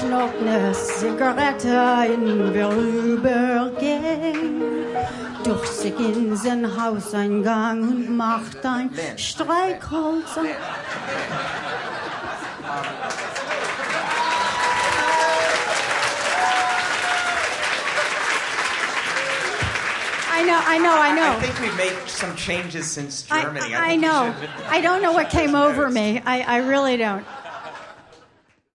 noch ne Zigarette in vorübergehen. Durch sich in sein Hauseingang und macht ein Streichholz. I know. I think we've made some changes since Germany. I know. I don't know what came over me. I really don't.